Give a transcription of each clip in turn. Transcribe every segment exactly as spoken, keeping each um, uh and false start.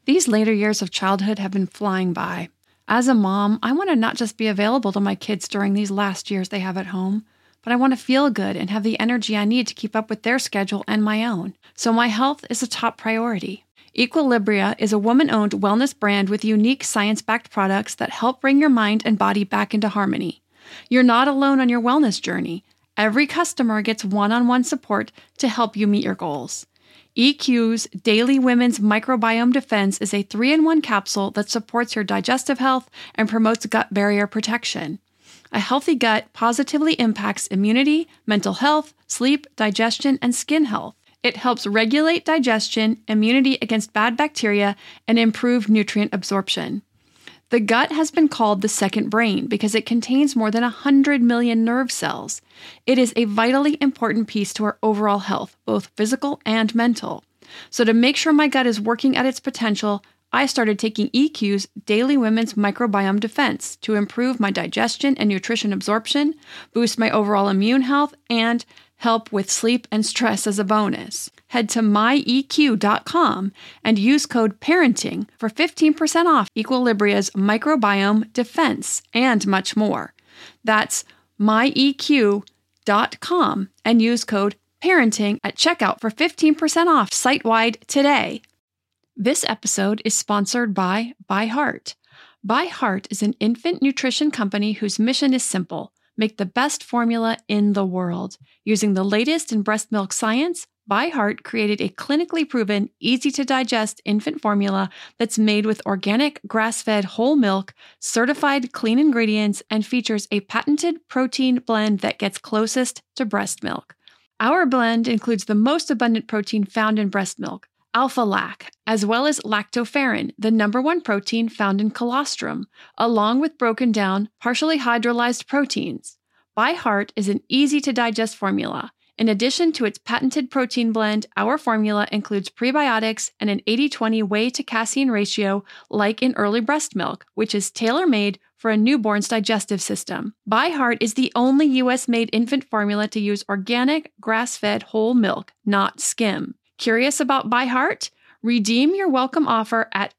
These later years of childhood have been flying by. As a mom, I want to not just be available to my kids during these last years they have at home, but I want to feel good and have the energy I need to keep up with their schedule and my own. So my health is a top priority. Equilibria is a woman-owned wellness brand with unique science-backed products that help bring your mind and body back into harmony. You're not alone on your wellness journey. Every customer gets one-on-one support to help you meet your goals. E Q's Daily Women's Microbiome Defense is a three in one capsule that supports your digestive health and promotes gut barrier protection. A healthy gut positively impacts immunity, mental health, sleep, digestion, and skin health. It helps regulate digestion, immunity against bad bacteria, and improve nutrient absorption. The gut has been called the second brain because it contains more than one hundred million nerve cells. It is a vitally important piece to our overall health, both physical and mental. So to make sure my gut is working at its potential, I started taking E Q's Daily Women's Microbiome Defense to improve my digestion and nutrition absorption, boost my overall immune health, and help with sleep and stress as a bonus. Head to my E Q dot com and use code PARENTING for fifteen percent off Equilibria's Microbiome Defense and much more. That's my E Q dot com and use code PARENTING at checkout for fifteen percent off site-wide today. This episode is sponsored by ByHeart. ByHeart is an infant nutrition company whose mission is simple: make the best formula in the world. Using the latest in breast milk science, ByHeart created a clinically proven, easy-to-digest infant formula that's made with organic, grass-fed whole milk, certified clean ingredients, and features a patented protein blend that gets closest to breast milk. Our blend includes the most abundant protein found in breast milk, alpha-lac, as well as lactoferrin, the number one protein found in colostrum, along with broken down, partially hydrolyzed proteins. ByHeart is an easy-to-digest formula. In addition to its patented protein blend, our formula includes prebiotics and an eighty twenty whey to casein ratio like in early breast milk, which is tailor-made for a newborn's digestive system. ByHeart is the only U S-made infant formula to use organic, grass-fed whole milk, not skim. Curious about ByHeart? Redeem your welcome offer at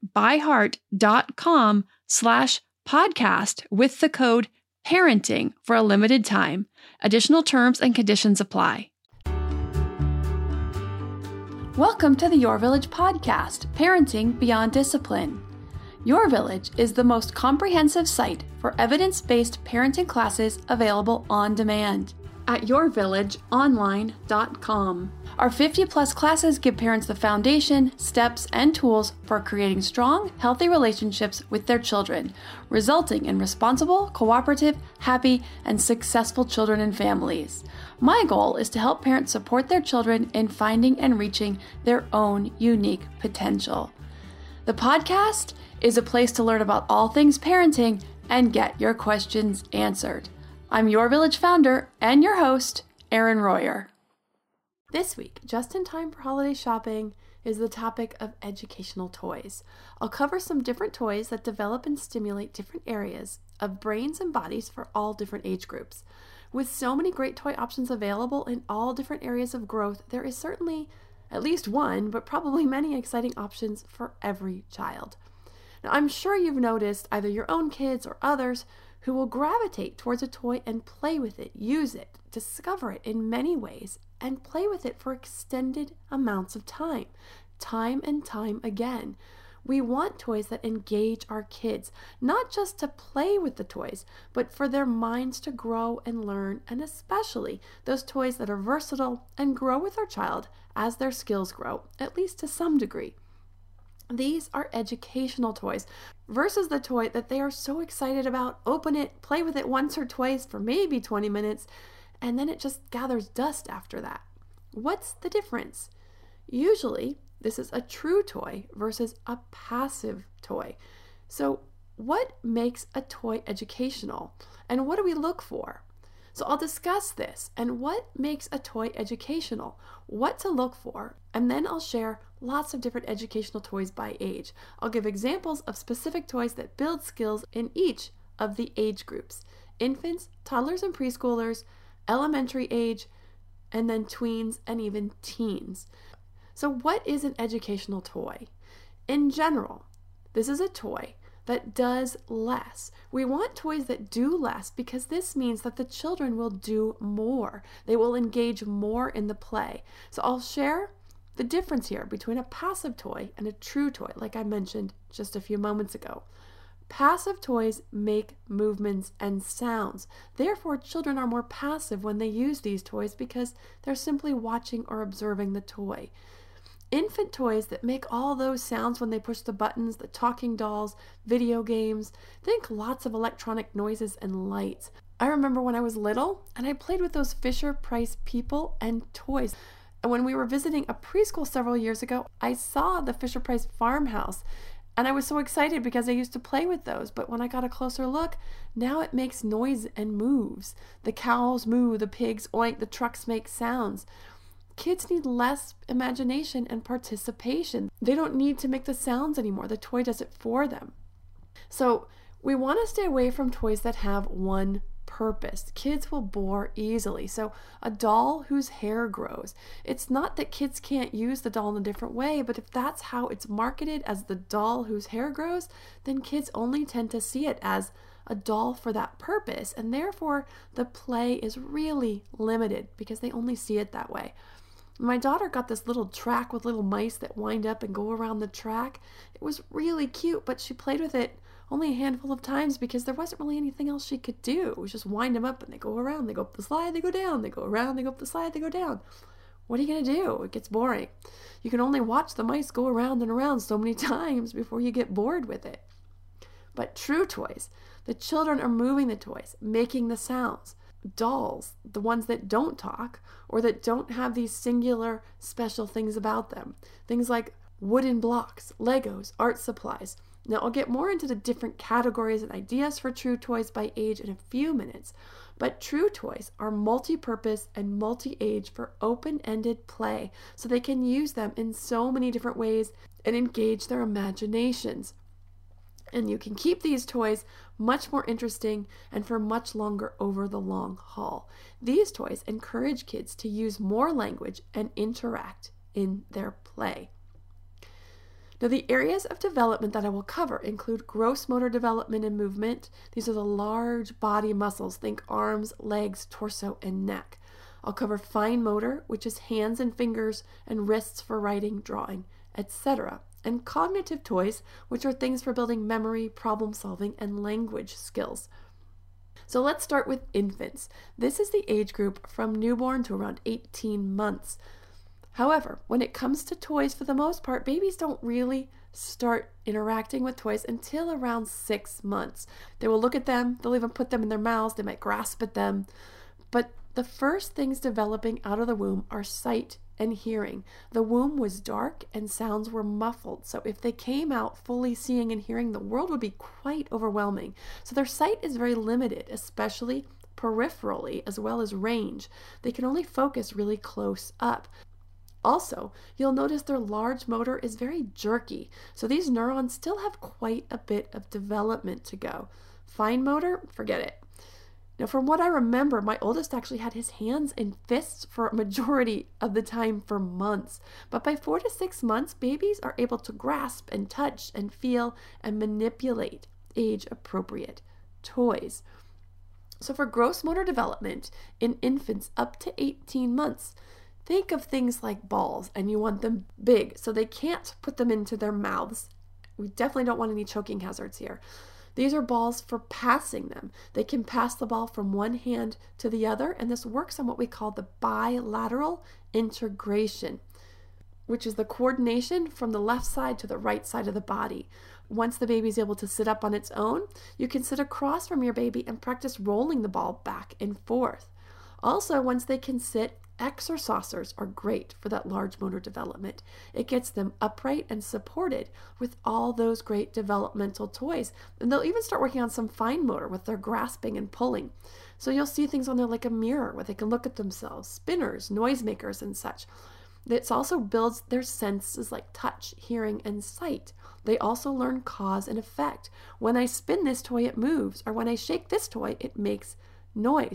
byheart.com slash podcast with the code PARENTING for a limited time. Additional terms and conditions apply. Welcome to the Your Village podcast, Parenting Beyond Discipline. Your Village is the most comprehensive site for evidence-based parenting classes available on demand at your village online dot com. Our fifty plus classes give parents the foundation, steps, and tools for creating strong, healthy relationships with their children, resulting in responsible, cooperative, happy, and successful children and families. My goal is to help parents support their children in finding and reaching their own unique potential. The podcast is a place to learn about all things parenting and get your questions answered. I'm Your Village founder and your host, Erin Royer. This week, just in time for holiday shopping, is the topic of educational toys. I'll cover some different toys that develop and stimulate different areas of brains and bodies for all different age groups. With so many great toy options available in all different areas of growth, there is certainly at least one, but probably many exciting options for every child. Now, I'm sure you've noticed either your own kids or others who will gravitate towards a toy and play with it, use it, discover it in many ways, and play with it for extended amounts of time, time and time again. We want toys that engage our kids, not just to play with the toys, but for their minds to grow and learn, and especially those toys that are versatile and grow with our child as their skills grow, at least to some degree. These are educational toys versus the toy that they are so excited about, open it, play with it once or twice for maybe twenty minutes, and then it just gathers dust after that. What's the difference? Usually, this is a true toy versus a passive toy. So what makes a toy educational, and what do we look for? So I'll discuss this and what makes a toy educational, what to look for, and then I'll share lots of different educational toys by age. I'll give examples of specific toys that build skills in each of the age groups: infants, toddlers and preschoolers, elementary age, and then tweens and even teens. So what is an educational toy? In general, this is a toy that does less. We want toys that do less because this means that the children will do more. They will engage more in the play. So I'll share the difference here between a passive toy and a true toy, like I mentioned just a few moments ago. Passive toys make movements and sounds. Therefore, children are more passive when they use these toys because they're simply watching or observing the toy. Infant toys that make all those sounds when they push the buttons, the talking dolls, video games, think lots of electronic noises and lights. I remember when I was little and I played with those Fisher-Price people and toys. And when we were visiting a preschool several years ago, I saw the Fisher-Price farmhouse and I was so excited because I used to play with those. But when I got a closer look, now it makes noise and moves. The cows moo, the pigs oink, the trucks make sounds. Kids need less imagination and participation. They don't need to make the sounds anymore. The toy does it for them. So we want to stay away from toys that have one purpose. Kids will bore easily. So a doll whose hair grows. It's not that kids can't use the doll in a different way, but if that's how it's marketed as the doll whose hair grows, then kids only tend to see it as a doll for that purpose. And therefore the play is really limited because they only see it that way. My daughter got this little track with little mice that wind up and go around the track. It was really cute, but she played with it only a handful of times because there wasn't really anything else she could do. It was just wind them up and they go around, they go up the slide, they go down, they go around, they go up the slide, they go down. What are you going to do? It gets boring. You can only watch the mice go around and around so many times before you get bored with it. But true toys, the children are moving the toys, making the sounds. Dolls, the ones that don't talk or that don't have these singular special things about them. Things like wooden blocks, Legos, art supplies. Now I'll get more into the different categories and ideas for true toys by age in a few minutes, but true toys are multi-purpose and multi-age for open-ended play, so they can use them in so many different ways and engage their imaginations. And you can keep these toys much more interesting and for much longer over the long haul. These toys encourage kids to use more language and interact in their play. Now, the areas of development that I will cover include gross motor development and movement. These are the large body muscles. Think arms, legs, torso, and neck. I'll cover fine motor, which is hands and fingers and wrists for writing, drawing, et cetera. And cognitive toys, which are things for building memory, problem solving, and language skills. So let's start with infants. This is the age group from newborn to around eighteen months. However, when it comes to toys, for the most part, babies don't really start interacting with toys until around six months. They will look at them, they'll even put them in their mouths, they might grasp at them. But the first things developing out of the womb are sight and hearing. The womb was dark and sounds were muffled. So if they came out fully seeing and hearing, the world would be quite overwhelming. So their sight is very limited, especially peripherally as well as range. They can only focus really close up. Also, you'll notice their large motor is very jerky. So these neurons still have quite a bit of development to go. Fine motor, forget it. Now, from what I remember, my oldest actually had his hands in fists for a majority of the time for months. But by four to six months, babies are able to grasp and touch and feel and manipulate age-appropriate toys. So for gross motor development in infants up to eighteen months, think of things like balls, and you want them big so they can't put them into their mouths. We definitely don't want any choking hazards here. These are balls for passing them. They can pass the ball from one hand to the other, and this works on what we call the bilateral integration, which is the coordination from the left side to the right side of the body. Once the baby is able to sit up on its own, you can sit across from your baby and practice rolling the ball back and forth. Also, once they can sit, exercisers are great for that large motor development. It gets them upright and supported with all those great developmental toys. And they'll even start working on some fine motor with their grasping and pulling. So you'll see things on there like a mirror where they can look at themselves, spinners, noisemakers, and such. It also builds their senses like touch, hearing, and sight. They also learn cause and effect. When I spin this toy, it moves, or when I shake this toy, it makes noise.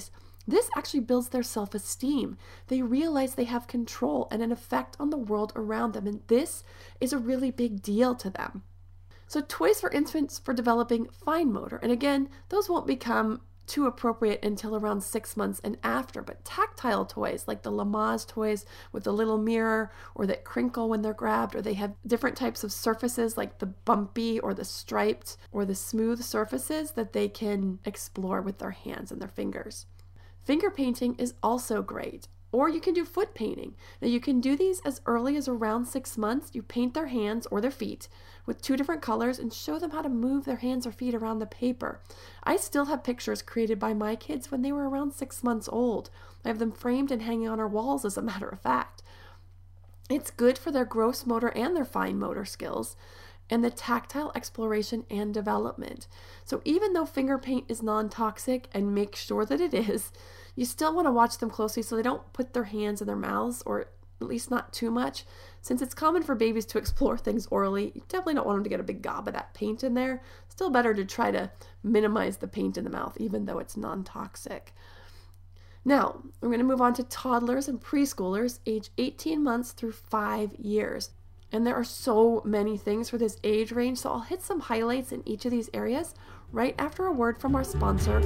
This actually builds their self-esteem. They realize they have control and an effect on the world around them, and this is a really big deal to them. So toys for infants for developing fine motor, and again, those won't become too appropriate until around six months and after, but tactile toys like the Lamaze toys with the little mirror or that crinkle when they're grabbed, or they have different types of surfaces like the bumpy or the striped or the smooth surfaces that they can explore with their hands and their fingers. Finger painting is also great. Or you can do foot painting. Now you can do these as early as around six months. You paint their hands or their feet with two different colors and show them how to move their hands or feet around the paper. I still have pictures created by my kids when they were around six months old. I have them framed and hanging on our walls, as a matter of fact. It's good for their gross motor and their fine motor skills and the tactile exploration and development. So even though finger paint is non-toxic, and make sure that it is, you still want to watch them closely so they don't put their hands in their mouths, or at least not too much. Since it's common for babies to explore things orally, you definitely don't want them to get a big gob of that paint in there. Still better to try to minimize the paint in the mouth, even though it's non-toxic. Now, we're going to move on to toddlers and preschoolers age eighteen months through five years. And there are so many things for this age range, so I'll hit some highlights in each of these areas right after a word from our sponsor.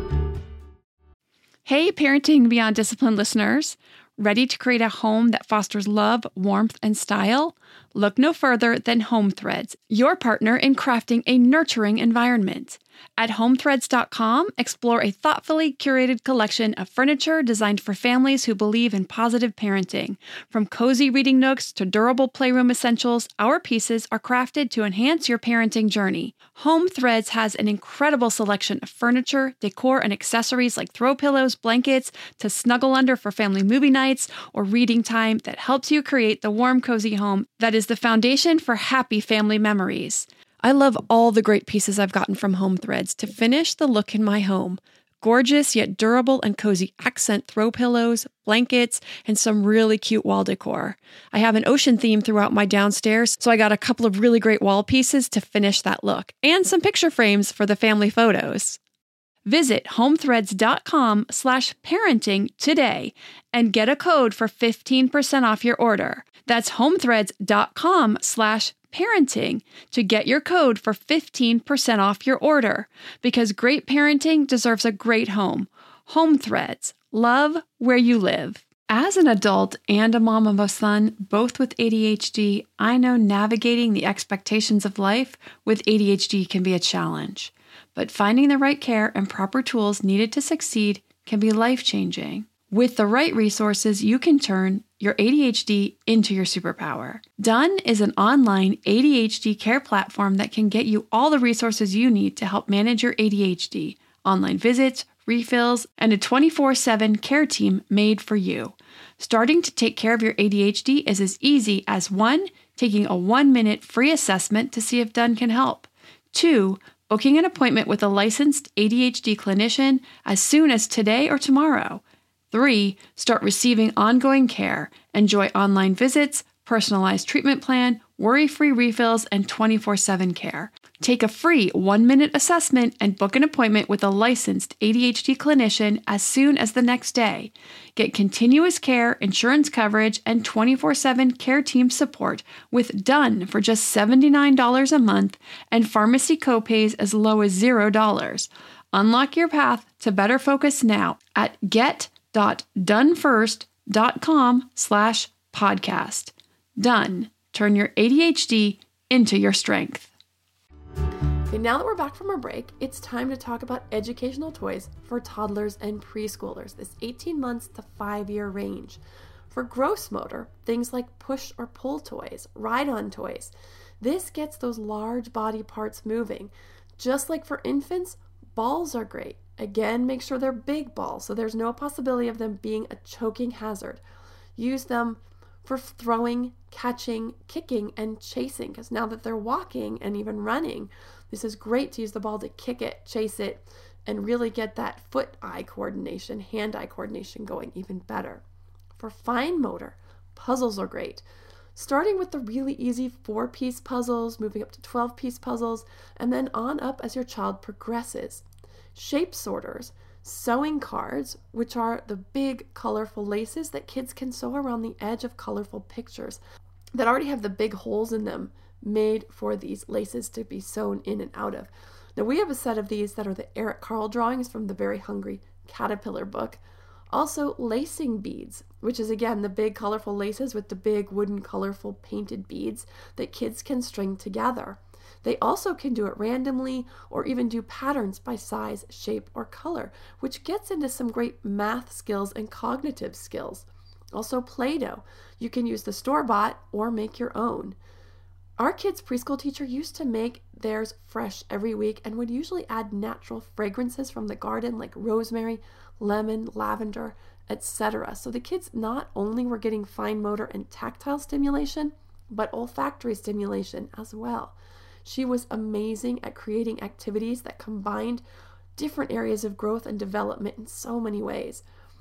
Hey, Parenting Beyond Discipline listeners. Ready to create a home that fosters love, warmth, and style? Look no further than Home Threads, your partner in crafting a nurturing environment. At home threads dot com, explore a thoughtfully curated collection of furniture designed for families who believe in positive parenting. From cozy reading nooks to durable playroom essentials, our pieces are crafted to enhance your parenting journey. Home Threads has an incredible selection of furniture, decor, and accessories like throw pillows, blankets, to snuggle under for family movie nights or reading time that helps you create the warm, cozy home that is the foundation for happy family memories. I love all the great pieces I've gotten from Home Threads to finish the look in my home. Gorgeous yet durable and cozy accent throw pillows, blankets, and some really cute wall decor. I have an ocean theme throughout my downstairs, so I got a couple of really great wall pieces to finish that look, and some picture frames for the family photos. Visit home threads dot com slash parenting today and get a code for fifteen percent off your order. That's home threads dot com slash parenting to get your code for fifteen percent off your order, because great parenting deserves a great home. Home Threads. Love where you live. As an adult and a mom of a son, both with A D H D, I know navigating the expectations of life with A D H D can be a challenge. But finding the right care and proper tools needed to succeed can be life-changing. With the right resources, you can turn your A D H D into your superpower. Done is an online A D H D care platform that can get you all the resources you need to help manage your A D H D, online visits, refills, and a twenty-four seven care team made for you. Starting to take care of your A D H D is as easy as one, taking a one-minute free assessment to see if Done can help. Two, booking an appointment with a licensed A D H D clinician as soon as today or tomorrow. Three, start receiving ongoing care. Enjoy online visits, personalized treatment plan, worry-free refills, and twenty-four seven care. Take a free one-minute assessment and book an appointment with a licensed A D H D clinician as soon as the next day. Get continuous care, insurance coverage, and twenty-four seven care team support with Done for just seventy-nine dollars a month and pharmacy copays as low as zero dollars. Unlock your path to better focus now at get dot done first dot com slash podcast. Done. Turn your A D H D into your strength. Okay, now that we're back from our break, it's time to talk about educational toys for toddlers and preschoolers, this eighteen months to five year range. For gross motor, things like push or pull toys, ride-on toys. This gets those large body parts moving. Just like for infants, balls are great. Again, make sure they're big balls, so there's no possibility of them being a choking hazard. Use them for throwing, catching, kicking, and chasing, because now that they're walking and even running, this is great to use the ball to kick it, chase it, and really get that foot-eye coordination, hand-eye coordination going even better. For fine motor, puzzles are great. Starting with the really easy four-piece puzzles, moving up to twelve-piece puzzles, and then on up as your child progresses. Shape sorters, Sewing cards, which are the big colorful laces that kids can sew around the edge of colorful pictures that already have the big holes in them made for these laces to be sewn in and out of. Now we have a set of these that are the Eric Carle drawings from the Very Hungry Caterpillar book. Also lacing beads, which is again the big colorful laces with the big wooden colorful painted beads that kids can string together. They also can do it randomly or even do patterns by size, shape, or color, which gets into some great math skills and cognitive skills. Also Play-Doh. You can use the store-bought or make your own. Our kids' preschool teacher used to make theirs fresh every week and would usually add natural fragrances from the garden like rosemary, lemon, lavender, et cetera. So the kids not only were getting fine motor and tactile stimulation, but olfactory stimulation as well. She was amazing at creating activities that combined different areas of growth and development in so many ways.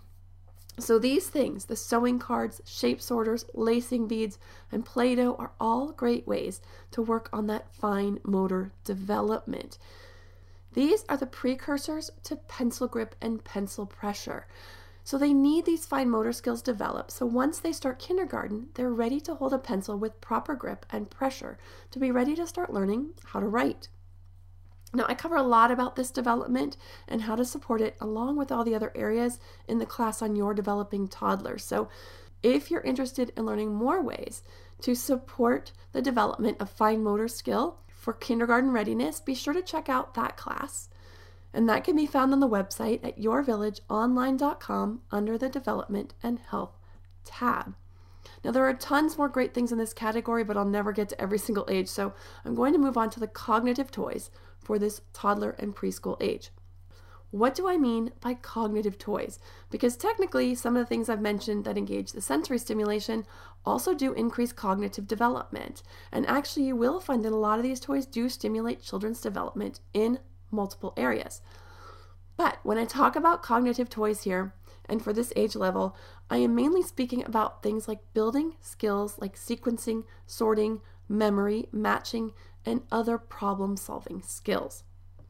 So these things, the sewing cards, shape sorters, lacing beads, and Play-Doh are all great ways to work on that fine motor development. These are the precursors to pencil grip and pencil pressure. So they need these fine motor skills developed, so once they start kindergarten, they're ready to hold a pencil with proper grip and pressure to be ready to start learning how to write. Now, I cover a lot about this development and how to support it along with all the other areas in the class on Your Developing Toddler. So if you're interested in learning more ways to support the development of fine motor skill for kindergarten readiness, be sure to check out that class. And that can be found on the website at your village online dot com under the Development and Health tab. Now, there are tons more great things in this category, but I'll never get to every single age, so I'm going to move on to the cognitive toys for this toddler and preschool age. What do I mean by cognitive toys? Because technically, some of the things I've mentioned that engage the sensory stimulation also do increase cognitive development. And actually, you will find that a lot of these toys do stimulate children's development in multiple areas. But when I talk about cognitive toys here, and for this age level, I am mainly speaking about things like building skills like sequencing, sorting, memory, matching, and other problem-solving skills.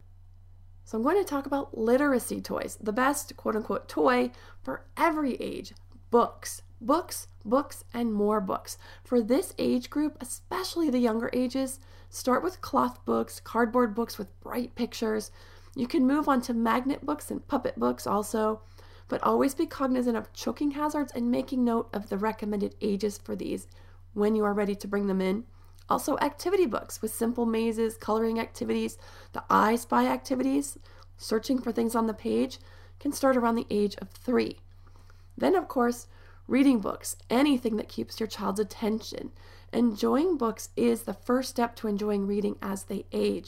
So I'm going to talk about literacy toys, the best quote-unquote toy for every age. Books, books, books, and more books. For this age group, especially the younger ages, start with cloth books, cardboard books with bright pictures. You can move on to magnet books and puppet books also, but always be cognizant of choking hazards and making note of the recommended ages for these when you are ready to bring them in. Also, activity books with simple mazes, coloring activities, the I Spy activities, searching for things on the page, can start around the age of three. Then, of course, reading books, anything that keeps your child's attention. Enjoying books is the first step to enjoying reading as they age.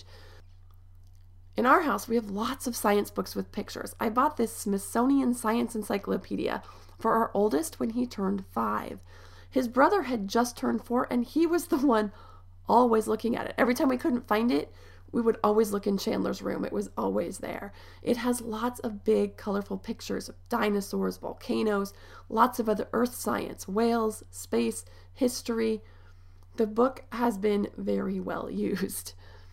In our house, we have lots of science books with pictures. I bought this Smithsonian Science Encyclopedia for our oldest when he turned five. His brother had just turned four, and he was the one always looking at it. Every time we couldn't find it, we would always look in Chandler's room. It was always there. It has lots of big, colorful pictures of dinosaurs, volcanoes, lots of other earth science, whales, space, history. The book has been very well used.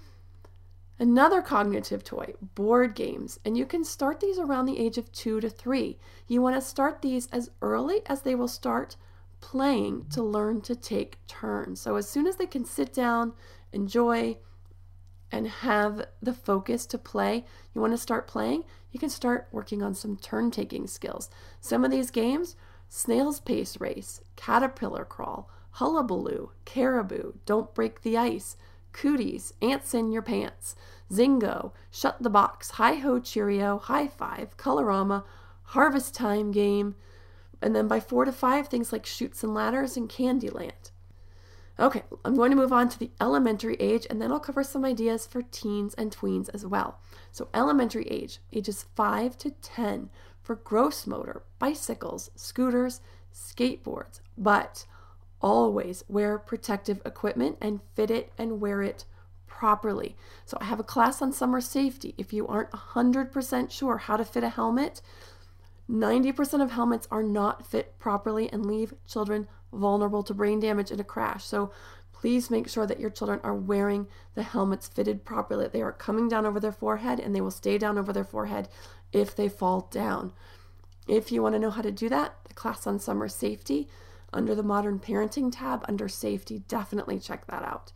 Another cognitive toy, board games, and you can start these around the age of two to three. You want to start these as early as they will start playing to learn to take turns. So as soon as they can sit down, enjoy, and have the focus to play, you want to start playing, you can start working on some turn-taking skills. Some of these games, Snail's Pace Race, Caterpillar Crawl, Hullabaloo, Caribou, Don't Break the Ice, Cooties, Ants in Your Pants, Zingo, Shut the Box, Hi-Ho Cheerio, High Five, Colorama, Harvest Time Game, and then by four to five, things like Chutes and Ladders and Candyland. Okay, I'm going to move on to the elementary age, and then I'll cover some ideas for teens and tweens as well. So elementary age, ages five to ten, for gross motor, bicycles, scooters, skateboards, but always wear protective equipment and fit it and wear it properly. So I have a class on summer safety. If you aren't one hundred percent sure how to fit a helmet, ninety percent of helmets are not fit properly and leave children vulnerable to brain damage in a crash. So please make sure that your children are wearing the helmets fitted properly, that they are coming down over their forehead, and they will stay down over their forehead if they fall down. If you want to know how to do that, the class on summer safety, under the Modern Parenting tab, under safety, definitely check that out.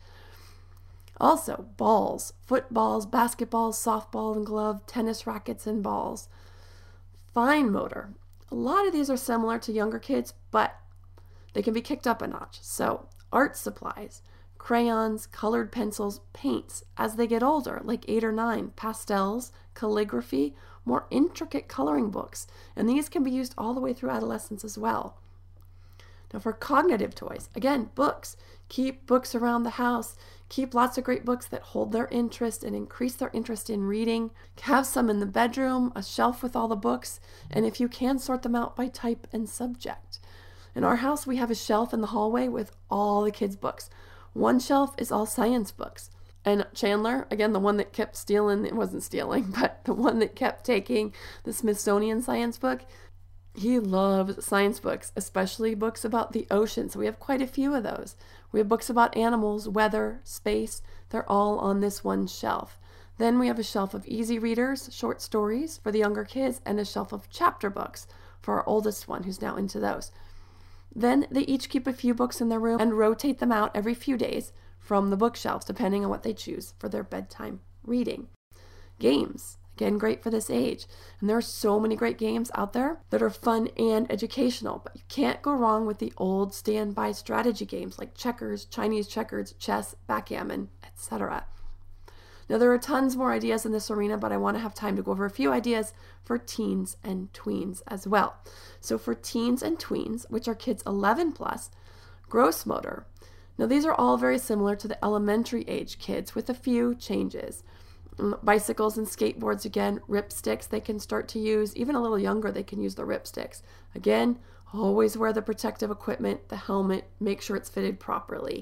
Also, balls, footballs, basketballs, softball and glove, tennis rackets and balls. Fine motor. A lot of these are similar to younger kids, but they can be kicked up a notch. So, art supplies, crayons, colored pencils, paints as they get older, like eight or nine, pastels, calligraphy, more intricate coloring books, and these can be used all the way through adolescence as well. Now for cognitive toys, again, books. Keep books around the house. Keep lots of great books that hold their interest and increase their interest in reading. Have some in the bedroom, a shelf with all the books, and if you can, sort them out by type and subject. In our house, we have a shelf in the hallway with all the kids' books. One shelf is all science books. And Chandler, again, the one that kept stealing, it wasn't stealing, but the one that kept taking the Smithsonian science book, he loves science books, especially books about the ocean. So we have quite a few of those. We have books about animals, weather, space. They're all on this one shelf. Then we have a shelf of easy readers, short stories for the younger kids, and a shelf of chapter books for our oldest one who's now into those. Then they each keep a few books in their room and rotate them out every few days from the bookshelves, depending on what they choose for their bedtime reading. Games. Again, great for this age. And there are so many great games out there that are fun and educational, but you can't go wrong with the old standby strategy games like checkers, Chinese checkers, chess, backgammon, et cetera. Now, there are tons more ideas in this arena, but I want to have time to go over a few ideas for teens and tweens as well. So for teens and tweens, which are kids eleven plus, gross motor. Now, these are all very similar to the elementary age kids with a few changes. Bicycles and skateboards, again, ripsticks they can start to use. Even a little younger, they can use the ripsticks. Again, always wear the protective equipment, the helmet, make sure it's fitted properly.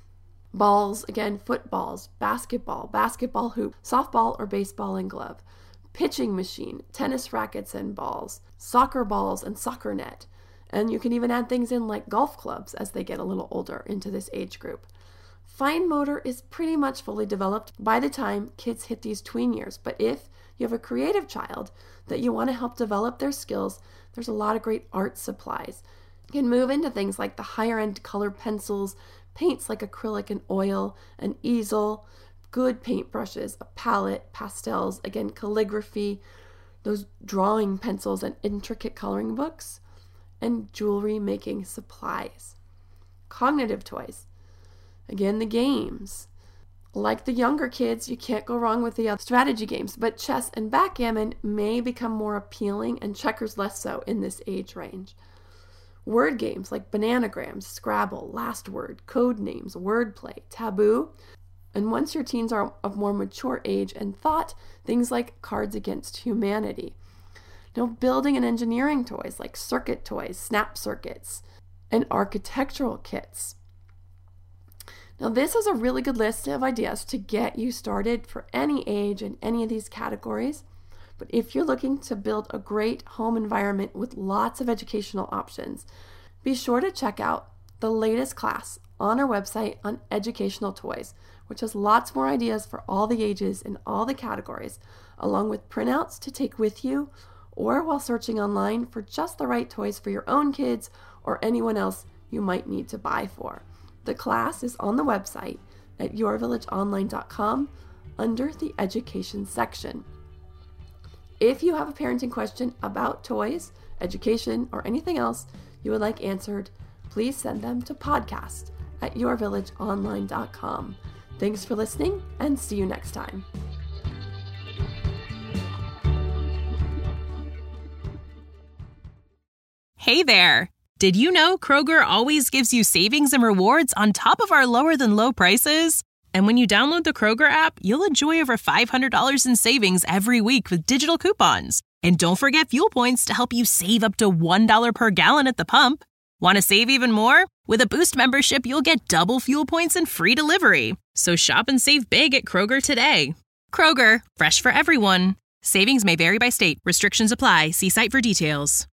Balls, again, footballs, basketball, basketball hoop, softball or baseball and glove, pitching machine, tennis rackets and balls, soccer balls and soccer net. And you can even add things in like golf clubs as they get a little older into this age group. Fine motor is pretty much fully developed by the time kids hit these tween years. But if you have a creative child that you want to help develop their skills, there's a lot of great art supplies. You can move into things like the higher end colored pencils, paints like acrylic and oil, an easel, good paintbrushes, a palette, pastels, again, calligraphy, those drawing pencils and intricate coloring books, and jewelry making supplies. Cognitive toys. Again, the games. Like the younger kids, you can't go wrong with the other strategy games, but chess and backgammon may become more appealing and checkers less so in this age range. Word games like Bananagrams, Scrabble, Last Word, code names, wordplay, Taboo. And once your teens are of more mature age and thought, things like Cards Against Humanity. Now, building and engineering toys like circuit toys, snap circuits, and architectural kits. Now, this is a really good list of ideas to get you started for any age in any of these categories. But if you're looking to build a great home environment with lots of educational options, be sure to check out the latest class on our website on educational toys, which has lots more ideas for all the ages in all the categories, along with printouts to take with you or while searching online for just the right toys for your own kids or anyone else you might need to buy for. The class is on the website at your village online dot com under the education section. If you have a parenting question about toys, education, or anything else you would like answered, please send them to podcast at your village online dot com. Thanks for listening and see you next time. Hey there! Did you know Kroger always gives you savings and rewards on top of our lower than low prices? And when you download the Kroger app, you'll enjoy over five hundred dollars in savings every week with digital coupons. And don't forget fuel points to help you save up to one dollar per gallon at the pump. Want to save even more? With a Boost membership, you'll get double fuel points and free delivery. So shop and save big at Kroger today. Kroger, fresh for everyone. Savings may vary by state. Restrictions apply. See site for details.